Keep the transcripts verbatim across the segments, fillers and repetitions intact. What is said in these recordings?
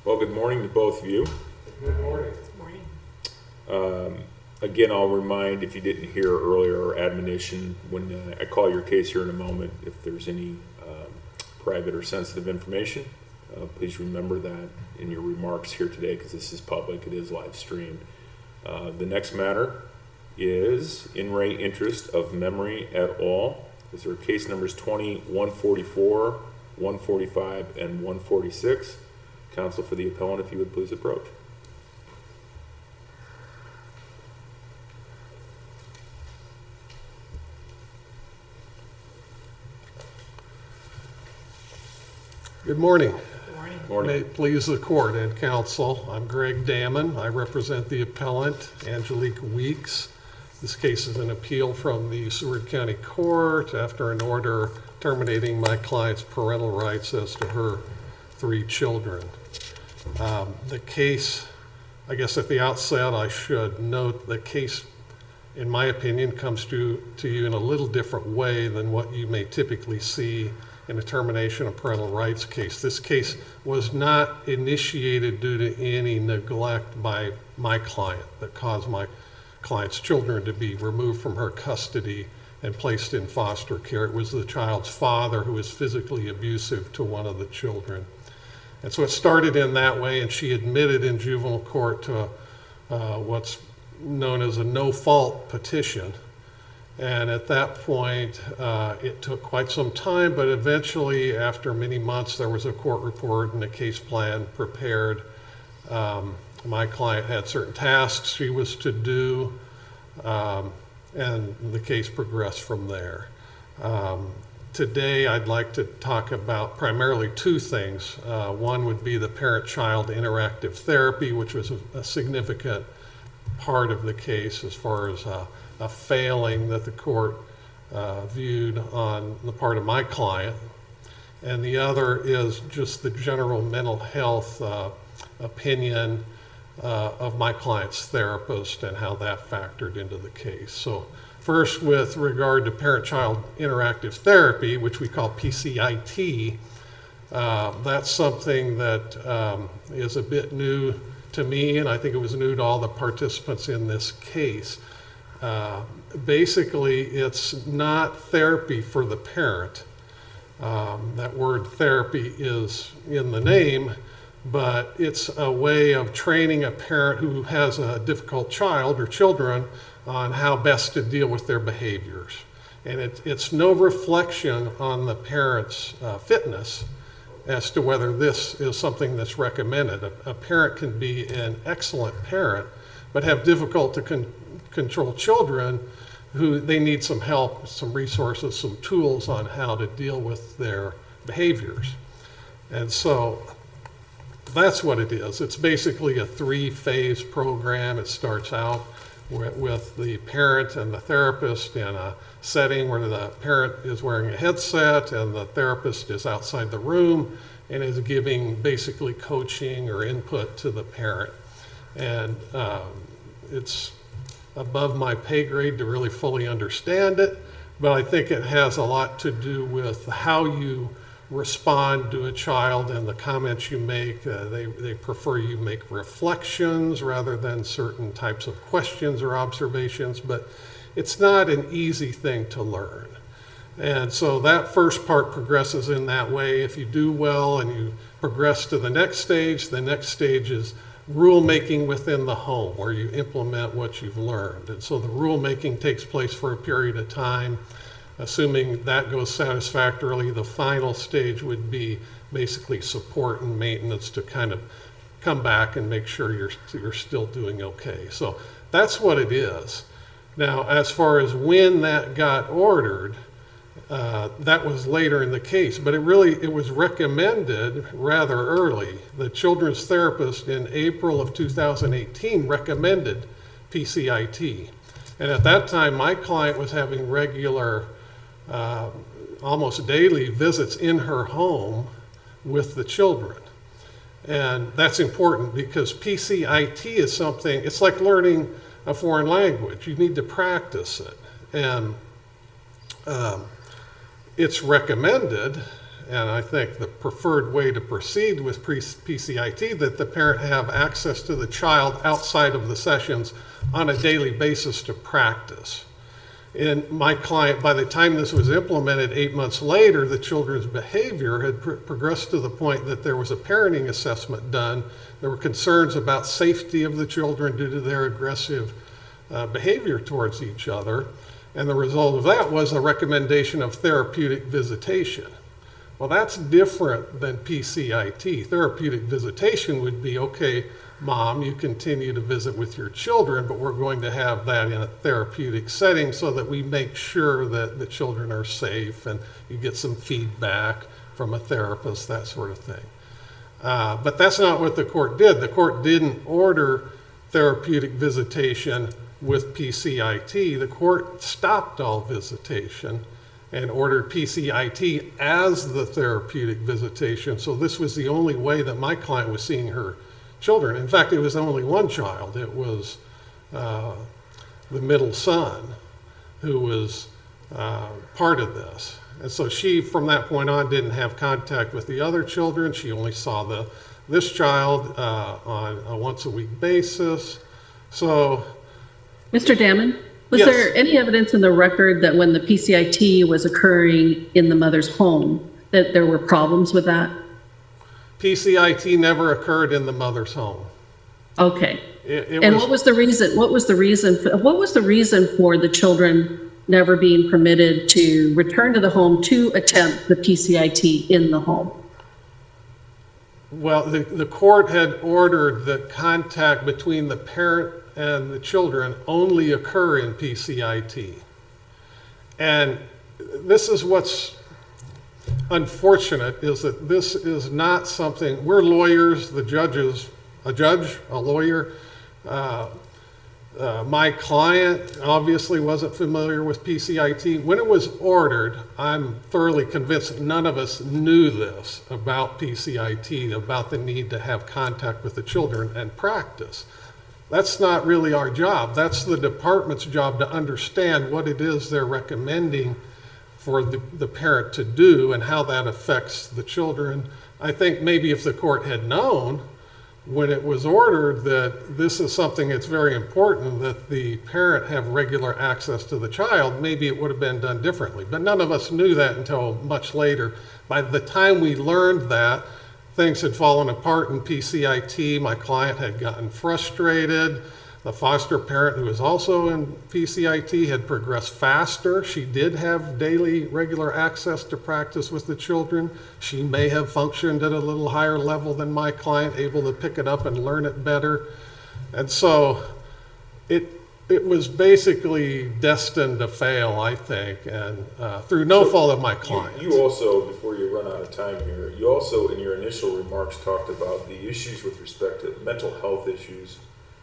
Well, good morning to both of you. Good morning. Good morning. Um, again, I'll remind, if you didn't hear earlier, our admonition when uh, I call your case here in a moment, if there's any um, private or sensitive information, uh, please remember that in your remarks here today, because this is public, it is live streamed. Uh, the next matter is in re interest of memory et al. These are case numbers twenty, one forty-four, one forty-five, and one forty-six. Counsel for the appellant, if you would please approach. Good morning. Good morning. Morning. May it please the court and counsel, I'm Greg Damon. I represent the appellant, Angelique Weeks. This case is an appeal from the Seward County Court after an order terminating my client's parental rights as to her three children. Um, the case, I guess at the outset I should note the case, in my opinion, comes to, to you in a little different way than what you may typically see in a termination of parental rights case. This case was not initiated due to any neglect by my client that caused my client's children to be removed from her custody and placed in foster care. It was the child's father who was physically abusive to one of the children. And so it started in that way, and she admitted in juvenile court to uh, what's known as a no-fault petition. And at that point, uh, it took quite some time, but eventually, after many months, there was a court report and a case plan prepared. Um, my client had certain tasks she was to do, um, and the case progressed from there. Um, Today, I'd like to talk about primarily two things. Uh, one would be the parent-child interactive therapy, which was a, a significant part of the case as far as uh, a failing that the court uh, viewed on the part of my client. And the other is just the general mental health uh, opinion uh, of my client's therapist and how that factored into the case. So first, with regard to parent-child interactive therapy, which we call P C I T, uh, that's something that um, is a bit new to me, and I think it was new to all the participants in this case. Uh, basically, it's not therapy for the parent. Um, that word therapy is in the name, but it's a way of training a parent who has a difficult child or children on how best to deal with their behaviors. And it, it's no reflection on the parent's uh, fitness as to whether this is something that's recommended. A, a parent can be an excellent parent, but have difficult to con control children who they need some help, some resources, some tools on how to deal with their behaviors. And so that's what it is. It's basically a three-phase program. It starts out with the parent and the therapist in a setting where the parent is wearing a headset and the therapist is outside the room and is giving basically coaching or input to the parent. And um, it's above my pay grade to really fully understand it, but I think it has a lot to do with how you respond to a child and the comments you make. Uh, they, they prefer you make reflections rather than certain types of questions or observations, but it's not an easy thing to learn. And so that first part progresses in that way. If you do well and you progress to the next stage, the next stage is rulemaking within the home, where you implement what you've learned. And so the rulemaking takes place for a period of time. Assuming that goes satisfactorily, the final stage would be basically support and maintenance to kind of come back and make sure you're, you're still doing okay. So that's what it is. Now, as far as when that got ordered, uh, that was later in the case, but it really, it was recommended rather early. The children's therapist in April of two thousand eighteen recommended P C I T. And at that time, my client was having regular Uh, almost daily visits in her home with the children. And that's important because P C I T is something, it's like learning a foreign language. You need to practice it. And um, it's recommended and I think the preferred way to proceed with P C I T, that the parent have access to the child outside of the sessions on a daily basis to practice. And my client, by the time this was implemented eight months later, the children's behavior had pr progressed to the point that there was a parenting assessment done. There were concerns about safety of the children due to their aggressive uh, behavior towards each other. And the result of that was a recommendation of therapeutic visitation. Well, that's different than P C I T. Therapeutic visitation would be, okay, Mom, you continue to visit with your children, but we're going to have that in a therapeutic setting so that we make sure that the children are safe and you get some feedback from a therapist, that sort of thing. Uh, but that's not what the court did. The court didn't order therapeutic visitation with P C I T. The court stopped all visitation and ordered P C I T as the therapeutic visitation. So this was the only way that my client was seeing her children. In fact, it was only one child. It was uh, the middle son who was uh, part of this. And so she, from that point on, didn't have contact with the other children. She only saw the this child uh, on a once-a-week basis. So, Mister Damon, was yes. there any evidence in the record that when the P C I T was occurring in the mother's home, that there were problems with that? P C I T never occurred in the mother's home. Okay. It, it and was, what was the reason? What was the reason? For, what was the reason for the children never being permitted to return to the home to attempt the P C I T in the home? Well, the, the court had ordered that contact between the parent and the children only occur in P C I T. And this is what's unfortunate, is that this is not something, we're lawyers, the judges, a judge, a lawyer. Uh, uh, my client obviously wasn't familiar with P C I T. When it was ordered, I'm thoroughly convinced none of us knew this about P C I T, about the need to have contact with the children and practice. That's not really our job. That's the department's job to understand what it is they're recommending for the, the parent to do and how that affects the children. I think maybe if the court had known when it was ordered that this is something that's very important, that the parent have regular access to the child, maybe it would have been done differently. But none of us knew that until much later. By the time we learned that, things had fallen apart in P C I T. My client had gotten frustrated. The foster parent, who was also in P C I T, had progressed faster. She did have daily regular access to practice with the children. She may have functioned at a little higher level than my client, able to pick it up and learn it better. And so it, it was basically destined to fail, I think, and uh, through no so fault of my client. You, you also, before you run out of time here, you also in your initial remarks talked about the issues with respect to mental health issues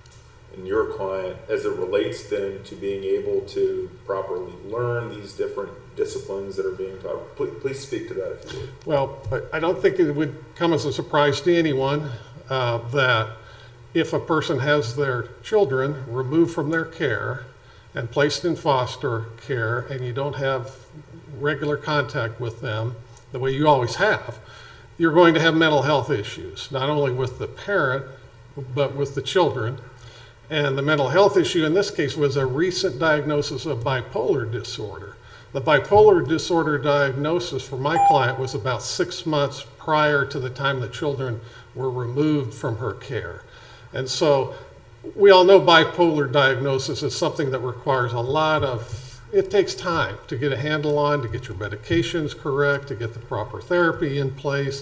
in your client as it relates then to being able to properly learn these different disciplines that are being taught. Please, please speak to that if you would. Well, I don't think it would come as a surprise to anyone uh, that if a person has their children removed from their care and placed in foster care and you don't have regular contact with them the way you always have, you're going to have mental health issues, not only with the parent, but with the children. And the mental health issue in this case was a recent diagnosis of bipolar disorder. The bipolar disorder diagnosis for my client was about six months prior to the time the children were removed from her care. And so we all know bipolar diagnosis is something that requires a lot of, it takes time to get a handle on, to get your medications correct, to get the proper therapy in place.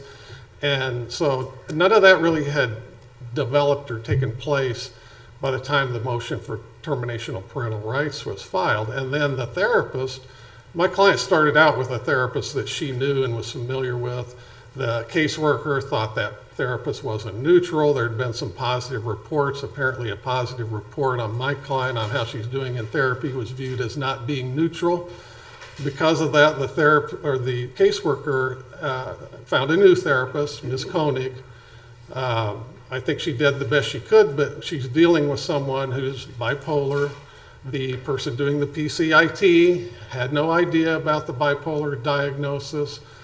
And so none of that really had developed or taken place by the time the motion for termination of parental rights was filed. And then the therapist, my client started out with a therapist that she knew and was familiar with. The caseworker thought that therapist wasn't neutral. There had been some positive reports. Apparently a positive report on my client on how she's doing in therapy was viewed as not being neutral. Because of that, the therapist or the caseworker uh, found a new therapist, Miz Koenig. Uh, I think she did the best she could, but she's dealing with someone who's bipolar. The person doing the P C I T had no idea about the bipolar diagnosis.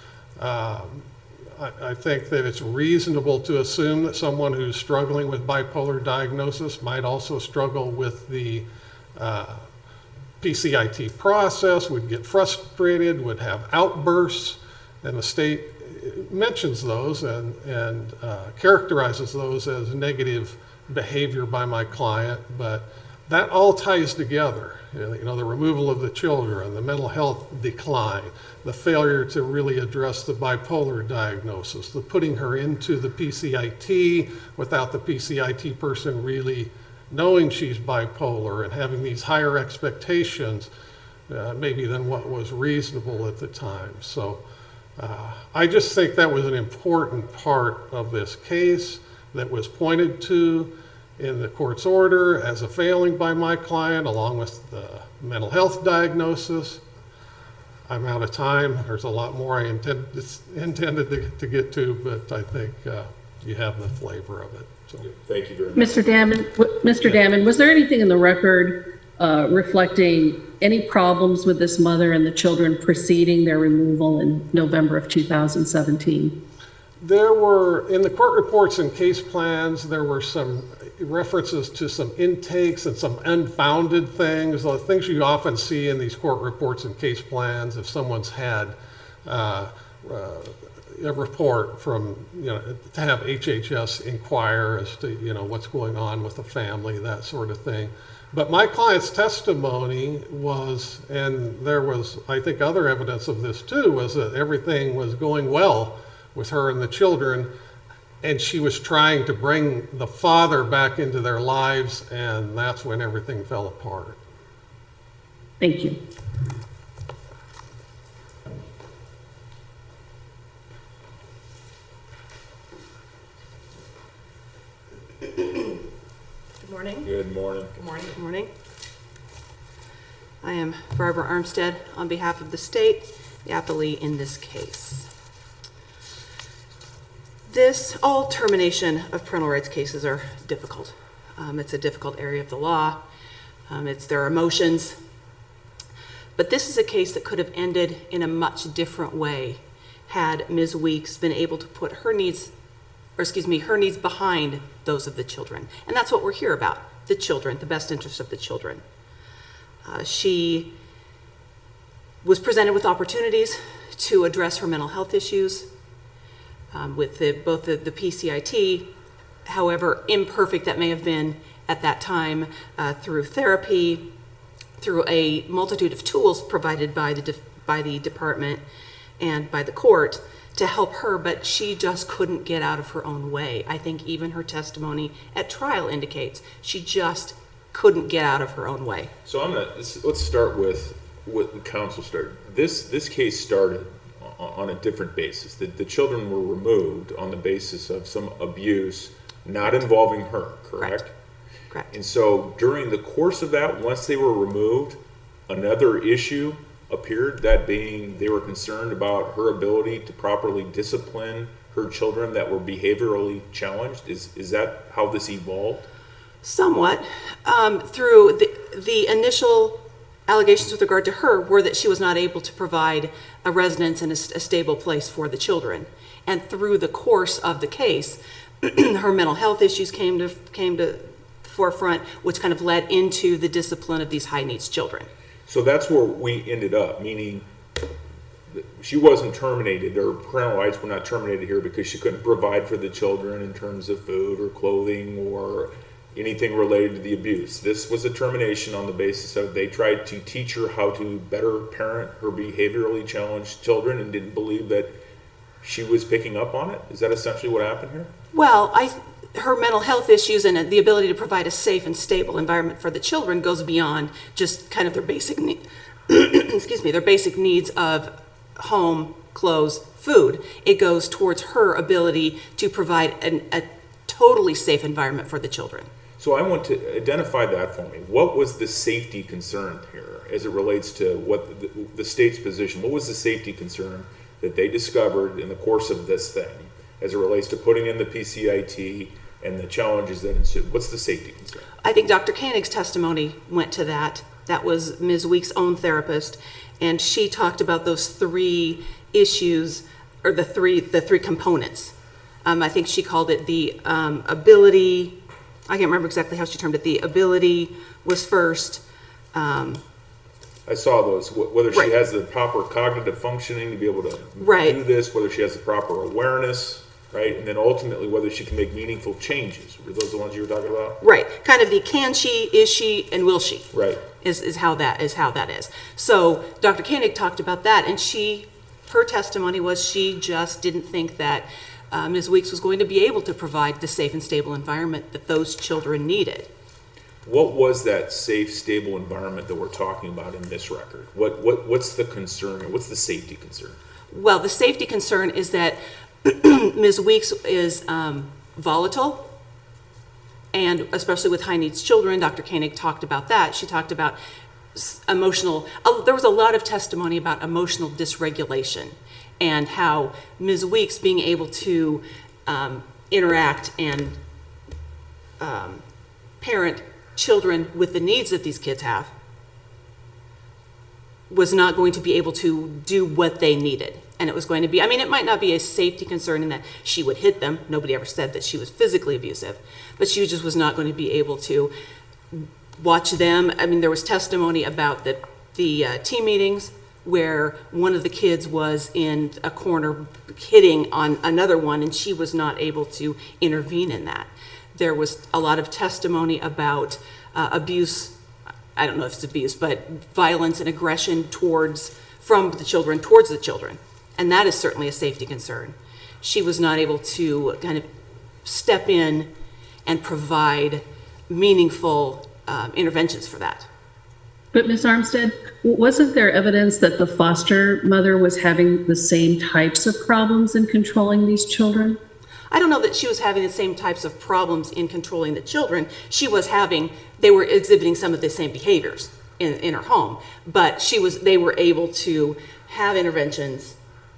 Um, I, I think that it's reasonable to assume that someone who's struggling with bipolar diagnosis might also struggle with the uh, P C I T process, would get frustrated, would have outbursts, and the state mentions those and, and uh, characterizes those as negative behavior by my client, but that all ties together. You know, the removal of the children, the mental health decline, the failure to really address the bipolar diagnosis, the putting her into the P C I T without the P C I T person really knowing she's bipolar and having these higher expectations uh, maybe than what was reasonable at the time. So uh, I just think that was an important part of this case that was pointed to in the court's order as a failing by my client, along with the mental health diagnosis. I'm out of time. There's a lot more I intend, intended to, to get to, but I think uh, you have the flavor of it. So. Thank you very much. Mister Damon, Mister Yeah. Damon, was there anything in the record uh, reflecting any problems with this mother and the children preceding their removal in November of two thousand seventeen? There were, in the court reports and case plans, there were some references to some intakes and some unfounded things, the things you often see in these court reports and case plans if someone's had uh, uh, a report from, you know, to have H H S inquire as to, you know, what's going on with the family, that sort of thing. But my client's testimony was, and there was, I think, other evidence of this too, was that everything was going well with her and the children, and she was trying to bring the father back into their lives, and that's when everything fell apart. Thank you. Good morning. Good morning. Good morning. Good morning. I am Barbara Armstead on behalf of the state, the appellee in this case. This, all termination of parental rights cases are difficult. Um, it's a difficult area of the law. Um, it's their emotions. But this is a case that could have ended in a much different way had Miz Weeks been able to put her needs, or excuse me, her needs behind those of the children. And that's what we're here about, the children, the best interest of the children. Uh, she was presented with opportunities to address her mental health issues um, with the, both the, the P C I T, however imperfect that may have been at that time, uh, through therapy, through a multitude of tools provided by the, by the department and by the court to help her, but she just couldn't get out of her own way. I think even her testimony at trial indicates she just couldn't get out of her own way. So I'm gonna, let's, let's start with what the council started. This, this case started on a different basis. The, the children were removed on the basis of some abuse not involving her, correct? Correct. Correct. And so during the course of that, once they were removed, another issue appeared, that being they were concerned about her ability to properly discipline her children that were behaviorally challenged. Is, is that how this evolved? Somewhat. Um, through the, the initial allegations with regard to her were that she was not able to provide a residence and a, a stable place for the children. And through the course of the case, her mental health issues came to came to forefront, which kind of led into the discipline of these high needs children. So that's where we ended up, meaning she wasn't terminated, or parental rights were not terminated here because she couldn't provide for the children in terms of food or clothing or anything related to the abuse. This was a termination on the basis of they tried to teach her how to better parent her behaviorally challenged children and didn't believe that she was picking up on it. Is that essentially what happened here? Well, I, her mental health issues and the ability to provide a safe and stable environment for the children goes beyond just kind of their basic need, excuse me, their basic needs of home, clothes, food. It goes towards her ability to provide an, a totally safe environment for the children. So I want to identify that for me. What was the safety concern here as it relates to what the, the state's position? What was the safety concern that they discovered in the course of this thing as it relates to putting in the P C I T and the challenges that ensued? What's the safety concern? I think Doctor Koenig's testimony went to that. That was Miz Weeks' own therapist, and she talked about those three issues or the three, the three components. Um, I think she called it the um, ability, I can't remember exactly how she termed it, the ability was first. Um, I saw those, wh- whether she Right. has the proper cognitive functioning to be able to Right. do this, whether she has the proper awareness, right? And then ultimately whether she can make meaningful changes. Were those the ones you were talking about? right, kind of the can she, is she, and will she? Right. Is, is how that is how that is. So Doctor Koenig talked about that, and she, her testimony was she just didn't think that uh, Miz Weeks was going to be able to provide the safe and stable environment that those children needed. What was that safe, stable environment that we're talking about in this record? What, what, what's the concern? What's the safety concern? Well, the safety concern is that Miz Weeks is um, volatile, and especially with high needs children. Doctor Koenig talked about that. She talked about s- emotional, uh, there was a lot of testimony about emotional dysregulation and how Miz Weeks being able to um, interact and um, parent children with the needs that these kids have was not going to be able to do what they needed. And it was going to be, I mean, it might not be a safety concern in that she would hit them. Nobody ever said that she was physically abusive, but she just was not going to be able to watch them. I mean, there was testimony about the, the uh, team meetings where one of the kids was in a corner hitting on another one, and she was not able to intervene in that. There was a lot of testimony about uh, abuse, I don't know if it's abuse, but violence and aggression towards, from the children towards the children. And that is certainly a safety concern. She was not able to kind of step in and provide meaningful um, interventions for that. But Miz Armstead, wasn't there evidence that the foster mother was having the same types of problems in controlling these children? I don't know that she was having the same types of problems in controlling the children. She was having, they were exhibiting some of the same behaviors in, in her home, but she was, they were able to have interventions,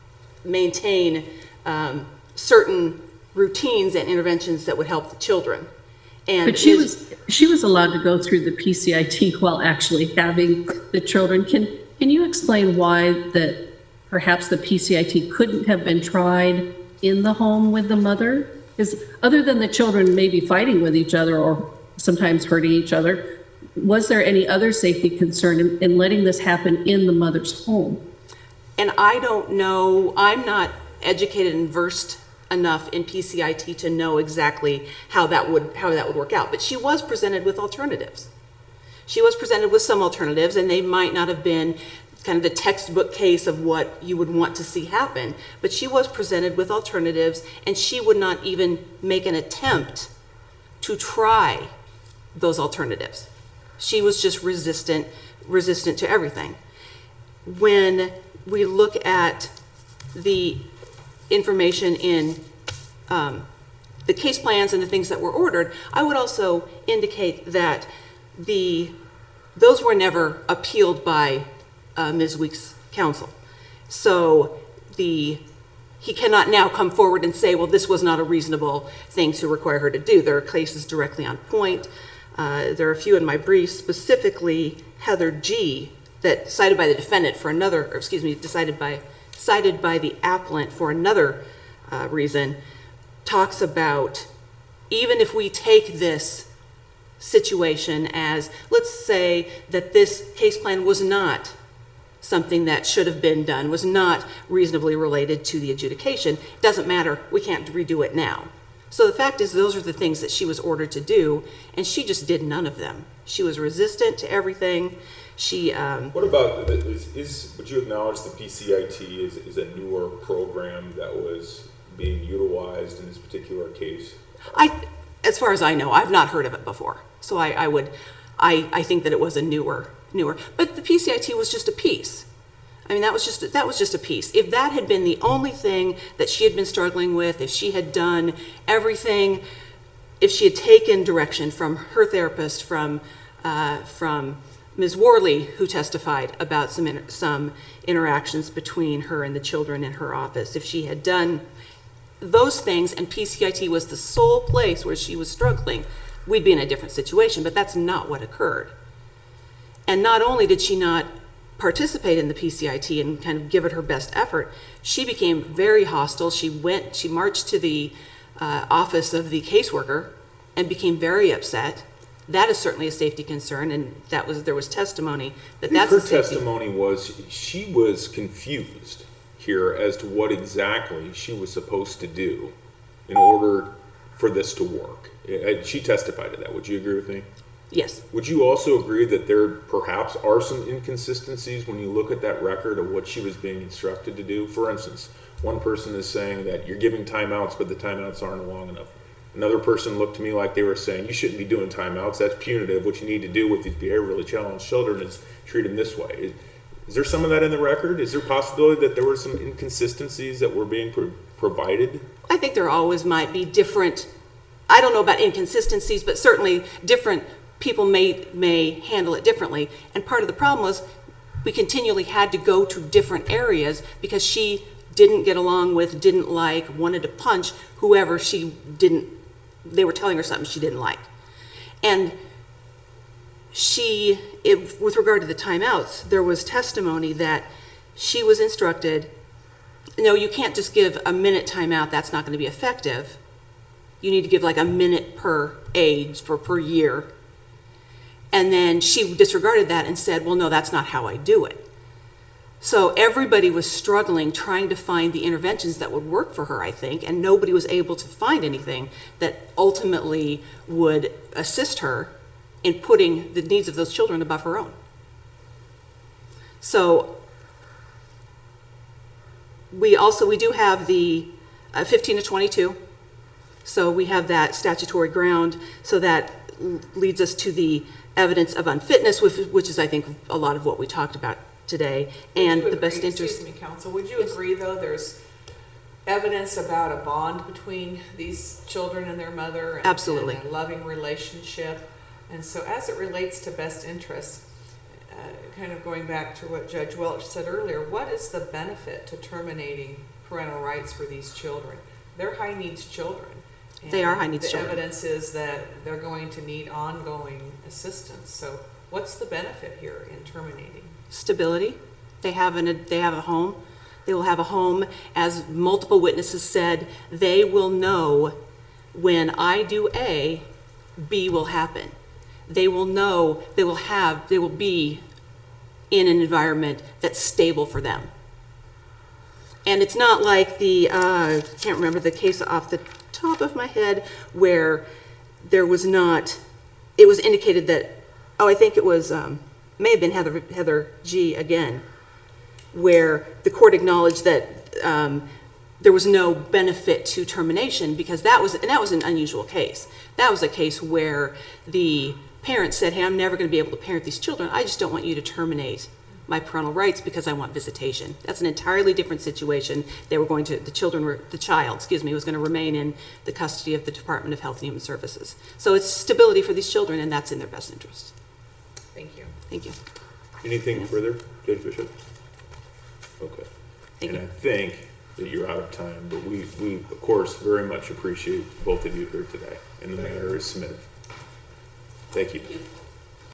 maintain um, certain routines and interventions that would help the children. And But she is- was, she was allowed to go through the P C I T while actually having the children. Can, can you explain why that perhaps the P C I T couldn't have been tried in the home with the mother? Because other than the children maybe fighting with each other or sometimes hurting each other, was there any other safety concern in, in letting this happen in the mother's home? And I don't know, I'm not educated and versed enough in P C I T to know exactly how that would how that would work out. But she was presented with alternatives. She was presented with some alternatives, and they might not have been kind of the textbook case of what you would want to see happen. But she was presented with alternatives, and she would not even make an attempt to try those alternatives. She was just resistant, resistant to everything. When we look at the information in um, the case plans and the things that were ordered, I would also indicate that the those were never appealed by uh, Miz Weeks' counsel. So the he cannot now come forward and say, well, this was not a reasonable thing to require her to do. There are cases directly on point. Uh, there are a few in my brief, specifically Heather G., that cited by the defendant for another, or excuse me, decided by, cited by the appellant for another uh, reason, talks about even if we take this situation as, let's say that this case plan was not something that should have been done, was not reasonably related to the adjudication, doesn't matter, we can't redo it now. So the fact is, those are the things that she was ordered to do, and she just did none of them. She was resistant to everything. She, um, What about, is, is, would you acknowledge the P C I T is, is a newer program that was being utilized in this particular case? I, as far as I know, I've not heard of it before. So I, I would, I, I think that it was a newer, newer, but the P C I T was just a piece. I mean, that was just, that was just a piece. If that had been the only thing that she had been struggling with, if she had done everything, if she had taken direction from her therapist, from, uh, from Miz Worley, who testified about some, inter- some interactions between her and the children in her office, if she had done those things and P C I T was the sole place where she was struggling, we'd be in a different situation, but that's not what occurred. And not only did she not participate in the P C I T and kind of give it her best effort, she became very hostile. She went, she marched to the uh, office of the caseworker and became very upset. That is certainly a safety concern, and that was there was testimony that that's her a safety. testimony was she was confused here as to what exactly she was supposed to do in order for this to work. She testified to that. Would you agree with me? Yes. Would you also agree that there perhaps are some inconsistencies when you look at that record of what she was being instructed to do? For instance, one person is saying that you're giving timeouts, but the timeouts aren't long enough. Another person looked to me like they were saying, you shouldn't be doing timeouts. That's punitive. What you need to do with these behaviorally challenged children is treat them this way. Is, is there some of that in the record? Is there a possibility that there were some inconsistencies that were being pro- provided? I think there always might be different, I don't know about inconsistencies, but certainly different people may may handle it differently. And part of the problem was we continually had to go to different areas because she didn't get along with, didn't like, wanted to punch whoever she didn't, they were telling her something she didn't like. And she, it, with regard to the timeouts, there was testimony that she was instructed, no, you can't just give a minute timeout, that's not going to be effective. You need to give like a minute per age, for per year. And then she disregarded that and said, well, no, that's not how I do it. So everybody was struggling, trying to find the interventions that would work for her, I think, and nobody was able to find anything that ultimately would assist her in putting the needs of those children above her own. So we also, we do have the uh, fifteen to twenty-two. So we have that statutory ground, so that leads us to the evidence of unfitness, which, which is, I think, a lot of what we talked about today, and Would you the best agree- interest. Excuse me, counsel, would you Yes. agree, though, there's evidence about a bond between these children and their mother? and- Absolutely. And a loving relationship. And so as it relates to best interests, uh, kind of going back to what Judge Welch said earlier, what is the benefit to terminating parental rights for these children? They're high-needs children. They are and high-needs children. The evidence is that they're going to need ongoing assistance. So what's the benefit here in terminating? Stability. They have an, they have a home. They will have a home. As multiple witnesses said, they will know when I do A, B will happen. They will know, they will have, they will be in an environment that's stable for them. And it's not like the, uh, I can't remember the case off the top of my head, where there was not, it was indicated that, oh, I think it was, um, may have been Heather, Heather G. again, where the court acknowledged that um, there was no benefit to termination, because that was, and that was an unusual case. That was a case where the parents said, hey, I'm never going to be able to parent these children. I just don't want you to terminate my parental rights because I want visitation. That's an entirely different situation. They were going to, the children were, the child, excuse me, was going to remain in the custody of the Department of Health and Human Services. So it's stability for these children, and that's in their best interest. Thank you. Thank you. Anything further, Judge Bishop? Okay. Thank and you. I think that you're out of time, but we, we, of course, very much appreciate both of you here today, and the matter is submitted. Thank you. Thank you.